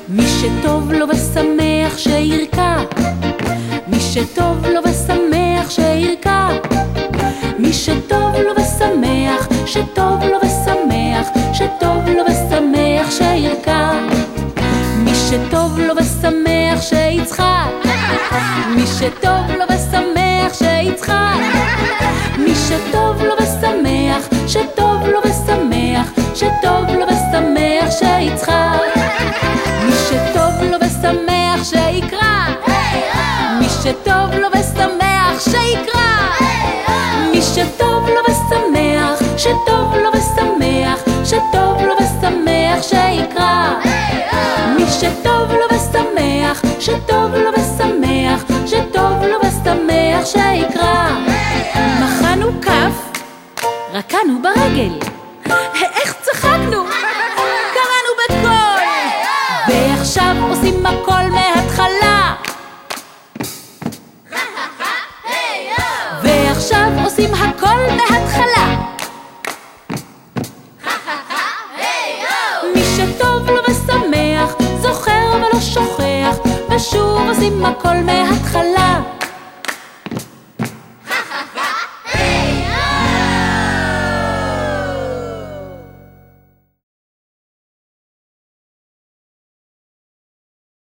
מי שטוב לו ושמח שירקע, מי שטוב לו ושמח שירקע, מי שטוב לו ושמח, שטוב לו ושמח, שטוב לו ושמח שירקע, מי שטוב לו ושמח שיצחק, מי שטוב לו ושמח שיצחק, מי שטוב לו ושמח, שטוב לו ושמח, שטוב לו ושמח שיצחק, מי שטוב לו ושמח שיקרא, מי שטוב לו ושמח שיקרא, מי שטוב לו ושמח, שטוב לו ושמח, שטוב לו ושמח שיקרא, מי שטוב לו ושמח, שטוב לו ושמח, שטוב לו ושמח שיקרא. מחאנו כף, רקענו ברגל, איך צחקנו, קראנו בקול, ועכשיו עושים הכל מההתחלה, ועכשיו עושים הכל מההתחלה. מי שטוב לו ושמח, זוכר ולא שוכח, ושוב עושים הכל מההתחלה.